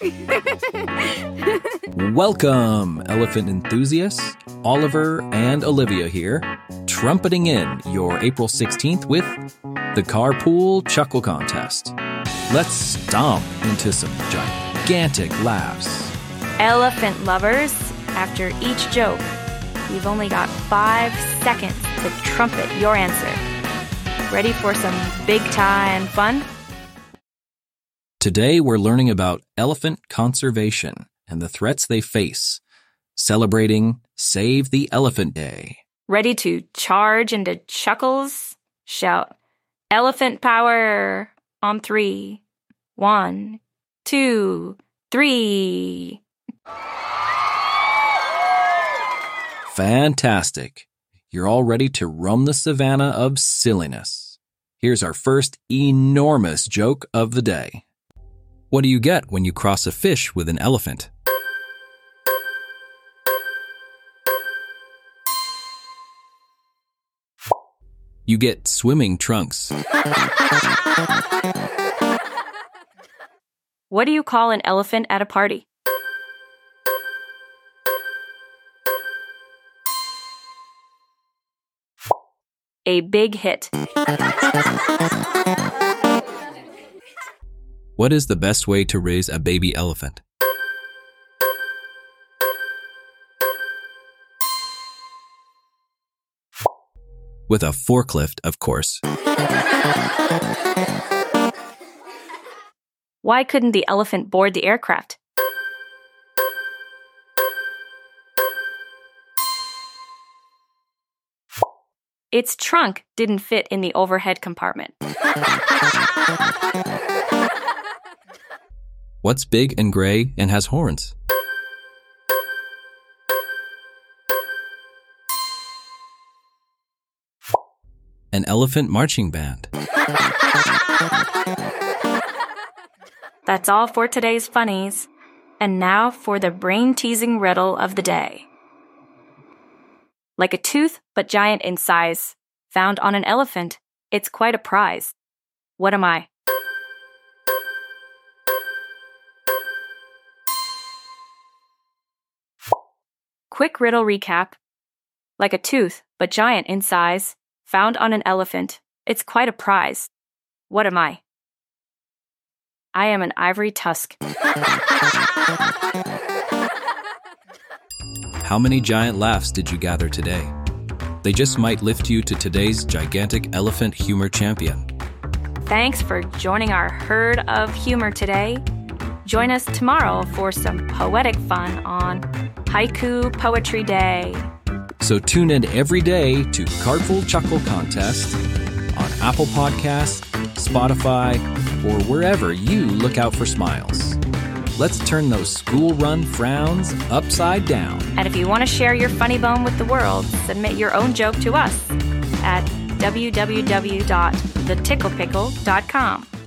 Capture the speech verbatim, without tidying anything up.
Welcome, elephant enthusiasts. Oliver and Olivia here, trumpeting in your April sixteenth with the Carpool Chuckle Contest. Let's stomp into some gigantic laughs. Elephant lovers, after each joke, you've only got five seconds to trumpet your answer. Ready for some big-time fun? Today we're learning about elephant conservation and the threats they face, celebrating Save the Elephant Day. Ready to charge into chuckles? Shout, elephant power on three. One, two, three. Fantastic. You're all ready to roam the savannah of silliness. Here's our first enormous joke of the day. What do you get when you cross a fish with an elephant? You get swimming trunks. What do you call an elephant at a party? A big hit. What is the best way to raise a baby elephant? With a forklift, of course. Why couldn't the elephant board the aircraft? Its trunk didn't fit in the overhead compartment. What's big and gray and has horns? An elephant marching band. That's all for today's funnies. And now for the brain-teasing riddle of the day. Like a tooth, but giant in size, found on an elephant, it's quite a prize. What am I? Quick riddle recap. Like a tooth, but giant in size, found on an elephant, it's quite a prize. What am I? I am an ivory tusk. How many giant laughs did you gather today? They just might lift you to today's gigantic elephant humor champion. Thanks for joining our herd of humor today. Join us tomorrow for some poetic fun on Haiku Poetry Day. So tune in every day to Carpool Chuckle Contest on Apple Podcasts, Spotify, or wherever you look out for smiles. Let's turn those school-run frowns upside down. And if you want to share your funny bone with the world, submit your own joke to us at w w w dot the tickle pickle dot com.